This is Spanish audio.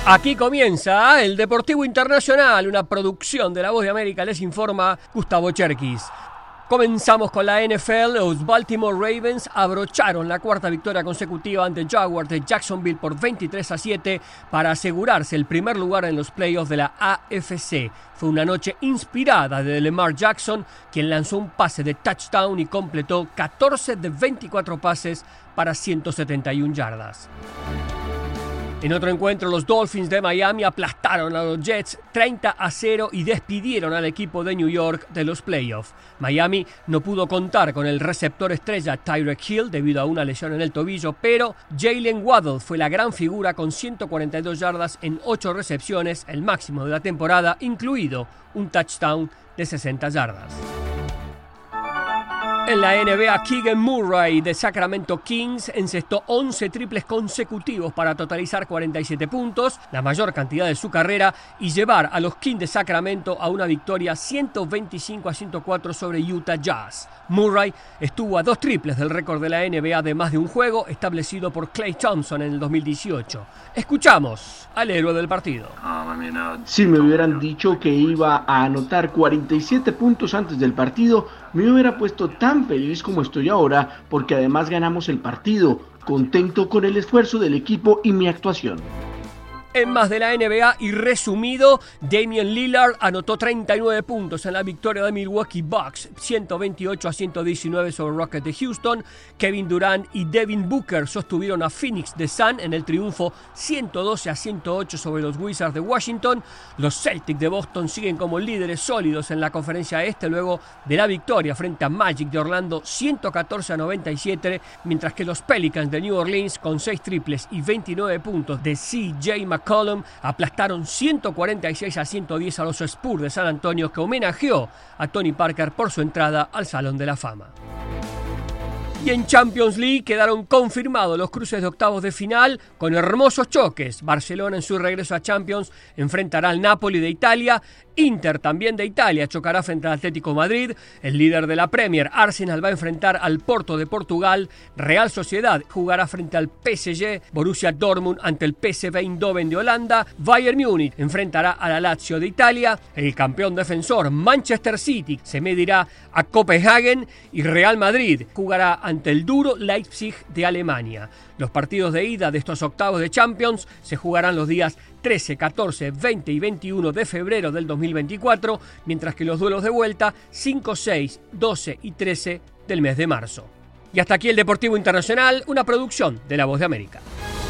Aquí comienza el Deportivo Internacional, una producción de La Voz de América, les informa Gustavo Cherkis. Comenzamos con la NFL. Los Baltimore Ravens abrocharon la cuarta victoria consecutiva ante Jaguars de Jacksonville por 23-7 para asegurarse el primer lugar en los playoffs de la AFC. Fue una noche inspirada de Lamar Jackson, quien lanzó un pase de touchdown y completó 14 de 24 pases para 171 yardas. En otro encuentro, los Dolphins de Miami aplastaron a los Jets 30-0 y despidieron al equipo de New York de los playoffs. Miami no pudo contar con el receptor estrella Tyreek Hill debido a una lesión en el tobillo, pero Jalen Waddle fue la gran figura con 142 yardas en 8 recepciones, el máximo de la temporada, incluido un touchdown de 60 yardas. En la NBA, Keegan Murray de Sacramento Kings encestó 11 triples consecutivos para totalizar 47 puntos, la mayor cantidad de su carrera, y llevar a los Kings de Sacramento a una victoria 125-104 sobre Utah Jazz. Murray estuvo a 2 triples del récord de la NBA de más de un juego establecido por Klay Thompson en el 2018. Escuchamos al héroe del partido. Si me hubieran dicho que iba a anotar 47 puntos antes del partido, me hubiera puesto tan feliz como estoy ahora, porque además ganamos el partido, contento con el esfuerzo del equipo y mi actuación. En más de la NBA y resumido, Damian Lillard anotó 39 puntos en la victoria de Milwaukee Bucks, 128-119 sobre Rockets de Houston. Kevin Durant y Devin Booker sostuvieron a Phoenix de Sun en el triunfo 112-108 sobre los Wizards de Washington. Los Celtics de Boston siguen como líderes sólidos en la conferencia este luego de la victoria frente a Magic de Orlando 114-97, mientras que los Pelicans de New Orleans, con 6 triples y 29 puntos de CJ McCollum, aplastaron 146-110 a los Spurs de San Antonio, que homenajeó a Tony Parker por su entrada al Salón de la Fama. Y en Champions League quedaron confirmados los cruces de octavos de final con hermosos choques. Barcelona, en su regreso a Champions, enfrentará al Napoli de Italia. Inter, también de Italia, chocará frente al Atlético Madrid. El líder de la Premier, Arsenal, va a enfrentar al Porto de Portugal. Real Sociedad jugará frente al PSG. Borussia Dortmund ante el PSV Eindhoven de Holanda. Bayern Múnich enfrentará a la Lazio de Italia. El campeón defensor, Manchester City, se medirá a Copenhagen. Y Real Madrid jugará ante el duro Leipzig de Alemania. Los partidos de ida de estos octavos de Champions se jugarán los días 13, 14, 20 y 21 de febrero del 2024, mientras que los duelos de vuelta 5, 6, 12 y 13 del mes de marzo. Y hasta aquí el Deportivo Internacional, una producción de La Voz de América.